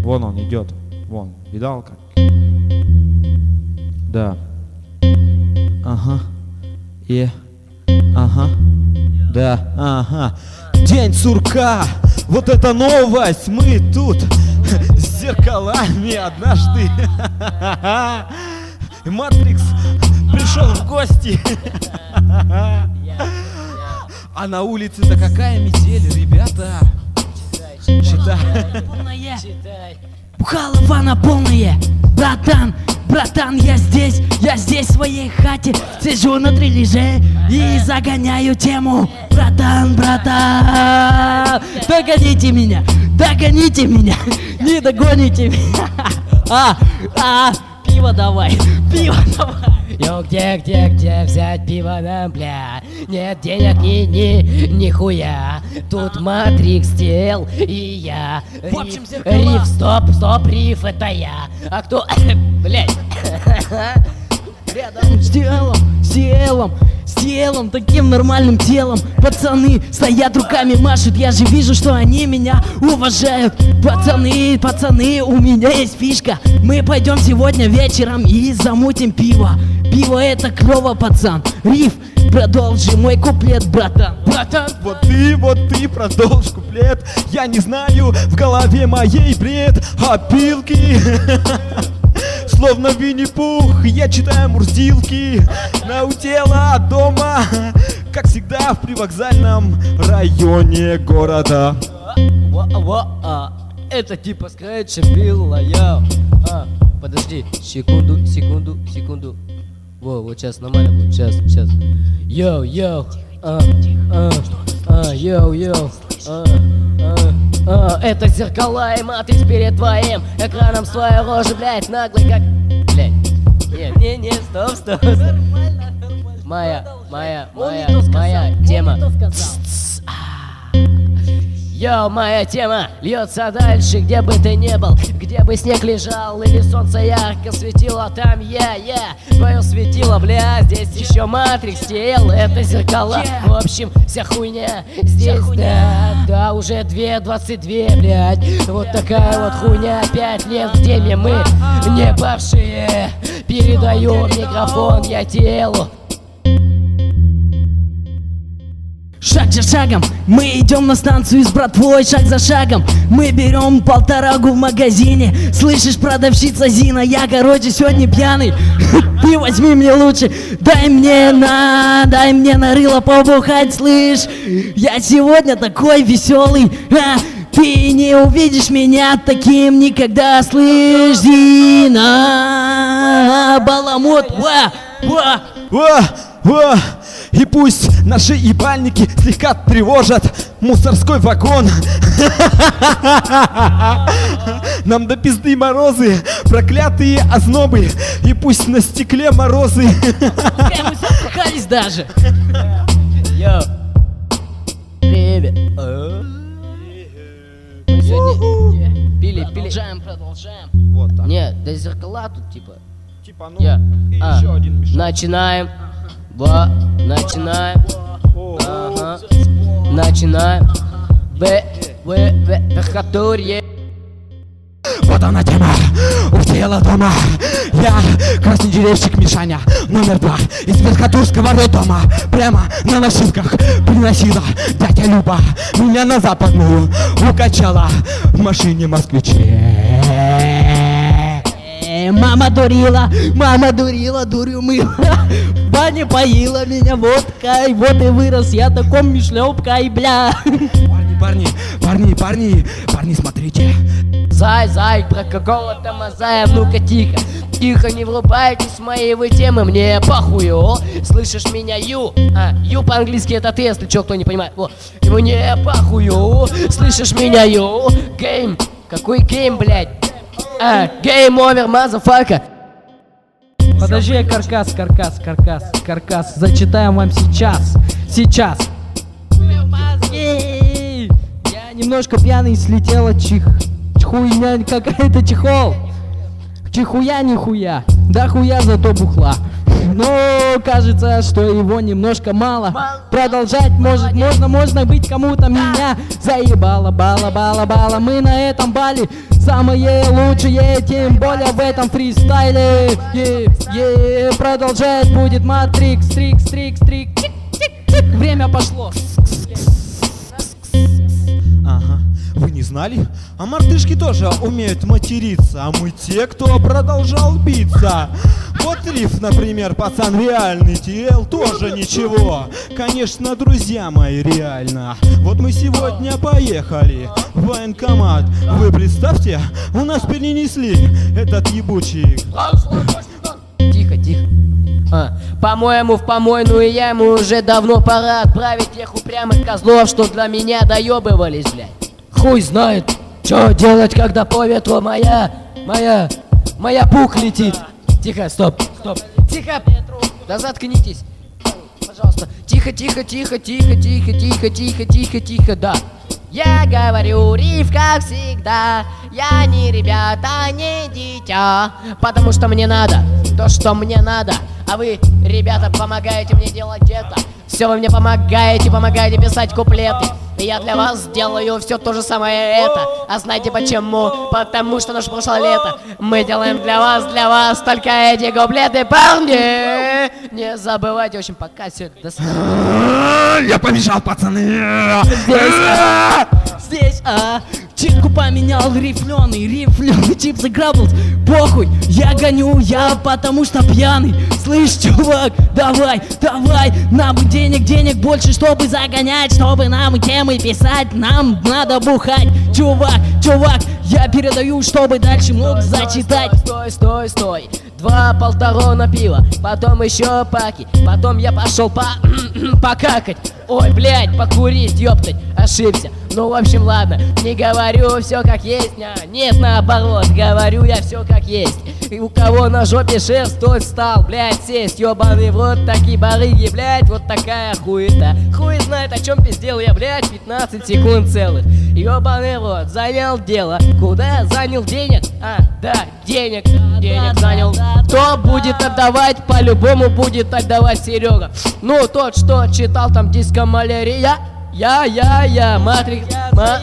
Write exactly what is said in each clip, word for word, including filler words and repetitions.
Вон он идет. Вон. Видал как? Да. Ага. И. Ага. Да. Ага. День сурка. Вот это новость. Мы тут с зеркалами однажды. Матрикс пришел в гости. А на улице-то какая метель, ребята. Читай. Читай. Бухалова на полное. Братан, братан, я здесь, я здесь в своей хате. Сижу на трилиже и загоняю тему. Братан, братан, догоните меня, догоните меня, не догоните меня. А, а, пиво давай, пиво давай. Йо, где, где, где взять пиво нам, бля? Нет денег, ни, ни, нихуя. Тут Матрикс, тел и я. В общем, Риф, зеркала. риф, стоп, стоп, риф, это я. А кто, блядь? Рядом с телом, с телом, с телом, таким нормальным телом. Пацаны стоят, руками машут, я же вижу, что они меня уважают. Пацаны, пацаны, у меня есть фишка. Мы пойдем сегодня вечером и замутим пиво. Пиво это клево, пацан. Риф, продолжи мой куплет, братан. Братан. Вот ты, вот ты продолжь куплет. Я не знаю, в голове моей бред. Опилки. Словно Винни-Пух, я читаю мурзилки. Наутела от дома, как всегда в привокзальном районе города. Во, во, а, это типа скретча билла, йоу. А, подожди, секунду, секунду, секунду. Во, вот сейчас нормально будет, сейчас, сейчас. Йоу, йоу, а, а, а, йоу, йоу, а, а, а, это зеркала и матрикс перед твоим экраном с твоей рожи, блядь, наглый как... Блядь, не, не, не, стоп, стоп, стоп. Моя, моя, моя, моя тема. Йоу, моя тема льется дальше, где бы ты не был, где бы снег лежал или солнце ярко светило, там я, я, твое светило, бля, здесь еще Матрикс, тел, это зеркала, в общем, вся хуйня здесь, да, да, уже две двадцать две, блядь, вот такая вот хуйня, пять лет в теме, мы не павшие, передаю микрофон я телу. Шаг за шагом мы идем на станцию с братвой, шаг за шагом мы берем полторагу в магазине. Слышишь, продавщица Зина, я, короче, сегодня пьяный. Ты возьми мне лучше, дай мне на, дай мне на рыло побухать, слышь. Я сегодня такой веселый, а, ты не увидишь меня таким никогда, слышь, Зина, баламут, ва, ва. О, о, и пусть наши ебальники слегка тревожат мусорской вагон. Нам до пизды морозы, проклятые ознобы, и пусть на стекле морозы. Мы запахались даже. Йоу, привет. Мы сегодня пили, пили. Продолжаем, продолжаем. Вот так. Нет, да зеркала тут типа. Типа, ну, Я. и А, еще один мешок. начинаем. Во, начинаем. О, Ага. Начинаем. В, в, в, верхотурье. Вот она тема, у тела дома. Я красный деревщик Мишаня, номер два, из Верхотурского роддома. Прямо на носилках приносила дядя Люба меня на западную укачала в машине москвиче. Мама дурила, мама дурила, дурью мыла. В бане поила меня водкой, вот и вырос я таком мишлёпкой, бля. Парни, парни, парни, парни, парни, смотрите. Зай, зай, про какого-то мозая, ну-ка тихо. Тихо, не врубайтесь в мои вы темы, мне похую. Слышишь меня, ю? А, ю по-английски это ты, если чё, кто не понимает. Во. И мне похую. Слышишь меня, ю? Гейм. Какой гейм, блядь? А, гейм овер, мазафака. Подожди, каркас, каркас, каркас, каркас. Зачитаем вам сейчас. Сейчас. Эй, я немножко пьяный, слетела чих. Хуйня какая-то, чехол. Чихуя нихуя. Да хуя зато бухла. но кажется, что его немножко мало. Продолжать может, можно, можно быть кому-то меня заебало, бала, бала, бала. Мы на этом бале самые лучшие, тем более в этом фристайле. Е, е, продолжать будет Матрикс, трикс, трикс, трик, тик, тик, тик. Время пошло. Ага. Вы не знали? А мартышки тоже умеют материться, а мы те, кто продолжал биться. Вот риф, например, пацан реальный, ти эл тоже ничего. Конечно, друзья мои, реально. Вот мы сегодня поехали в военкомат. Вы представьте, у нас перенесли этот ебучий... Тихо, тихо. А, по-моему, в помойную яму уже давно пора отправить тех упрямых козлов, что для меня доебывались, блядь. Хуй знает, что делать, когда по ветру моя, моя, моя пух летит. Тихо, стоп, стоп. Тихо, да заткнитесь. Пожалуйста. Тихо, тихо, тихо, тихо, тихо, тихо, тихо, тихо, тихо, да. Я говорю, риф, как всегда. Я не ребята, не дитя. Потому что мне надо то, что мне надо. А вы, ребята, помогаете мне делать это. Все вы мне помогаете, помогаете писать куплеты. И я для вас сделаю все то же самое это. А знаете почему? Потому что наше прошлое лето мы делаем для вас, для вас только эти куплеты, парни. Не забывайте, в общем, пока все. До свидания. Я побежал, пацаны! Здесь, а, здесь, а, читку поменял, рифленый, рифленый, чипсы граблс. Похуй, я гоню, я потому что пьяный. Слышь, чувак, давай, давай, нам бы денег, денег больше, чтобы загонять, чтобы нам темы писать, нам надо бухать. Чувак, чувак, я передаю, чтобы дальше мог зачитать. Стой, стой, стой. Два полторона пива, потом еще паки, потом я пошел по... покакать. Ой, блядь, покурить, ёптать, ошибся. Ну, в общем, ладно, не говорю все как есть, а, нет, наоборот, говорю я все как есть. И у кого на жопе шерсть, тот стал, блядь, сесть, ёбаный в рот, такие барыги, блядь, вот такая хуета. Хуй знает, о чем пиздел я, блядь, пятнадцать секунд целых. Ёбаный в рот, занял дело, куда занял денег? А, да, денег, денег занял. Кто будет отдавать, по-любому будет отдавать Серега. Ну, тот, что читал там дискомалярия. Я, я, я, Матрикс, ма...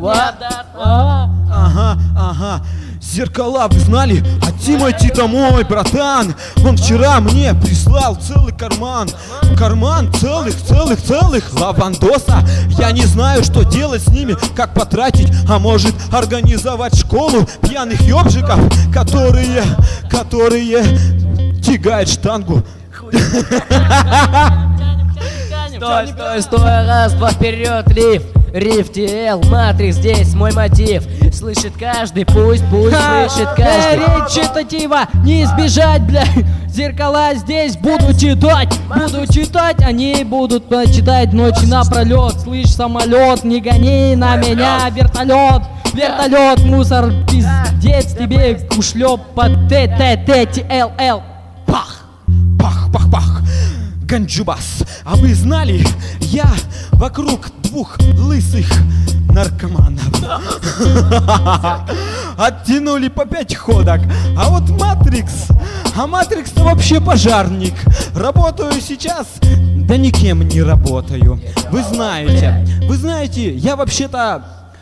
Ага, ага. Зеркала, вы знали? А Тимати-то мой братан. Он вчера мне прислал целый карман. Карман целых, целых, целых лавандоса. Я не знаю, что делать с ними, как потратить. А может организовать школу пьяных ёбжиков, которые, которые тягают штангу. Стой, стой, стой, раз, два, вперед, риф, риф, ти эл, Матрикс, здесь мой мотив. Слышит каждый, пусть, пусть слышит каждый. Речь читатива, не избежать, блядь. Зеркала здесь буду читать, буду читать, они будут читать ночи напролет. Слышь, самолет, не гони на меня, вертолет. Вертолет, мусор, пиздец тебе ушлеп под Т Т Т Т Л Л. Пах, пах, пах, пах. Ганджубас, а вы знали, я вокруг двух лысых наркоманов оттянули по пять ходок. А вот Матрикс, а Матрикс-то вообще пожарник. Работаю сейчас, да никем не работаю. Вы знаете, вы знаете, я вообще-то...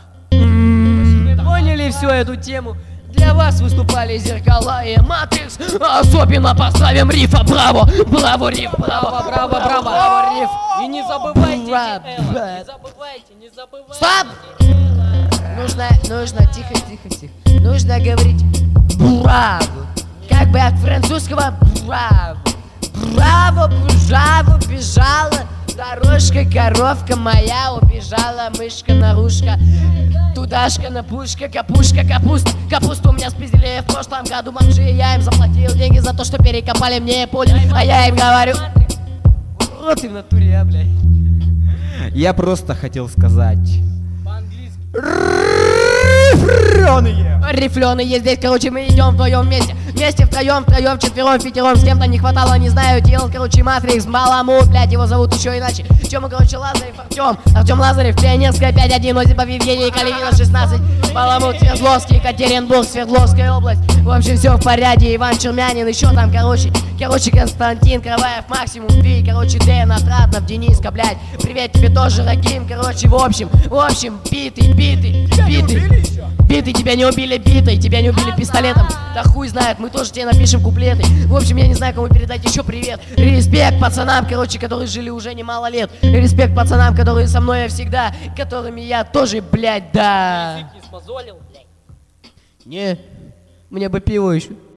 Поняли всю эту тему? Для вас выступали Зеркала и Матрикс. Особенно поставим рифа, браво, браво, риф, браво, браво, браво, браво, риф. И не забывайте, Бра- не забывайте, не забывайте. Стоп! Нужно, нужно, тихо, тихо, тихо. Нужно говорить браво. Как бы от французского браво. Браво, браво, бежала. Дорожка, коровка моя, убежала мышка, нарушка. Тудашка, на пушка, капушка, капуста. Капусту у меня спиздили в прошлом году бомжи. Я им заплатил деньги за то, что перекопали мне пули. А я им говорю... Вот ты в натуре, а, блядь. Я просто хотел сказать... Рифленые! Рифленые здесь, короче, мы идем вдвоем вместе. Вместе втроем, втроем, четвером, пятером, с кем-то не хватало, не знаю, делал, короче, Матрикс, Маламут, блядь, его зовут еще иначе. Тёма, короче, Лазарев, Артем, Артем Лазарев, Пионерская, пять один, Озипов, Евгений, Калинина, шестнадцать, Маламут, Свердловский, Екатеринбург, Свердловская область. В общем, все в порядке, Иван Чермянин, еще там, короче, короче, Константин Караваев, Максимум, Ви, короче, Дэн, Отраднов, Дениска, блядь, привет тебе тоже, Рагим, короче, в общем, в общем, битый, битый, битый, битый, тебя не убили битой, тебя не убили пистолетом, да хуй знает, мы тоже тебе напишем куплеты. В общем, я не знаю, кому передать еще привет. Респект пацанам, короче, которые жили уже немало лет. Респект пацанам, которые со мной я всегда, которыми я тоже, блядь, да. Язык не смазолил, блядь. Не, мне бы пиво еще.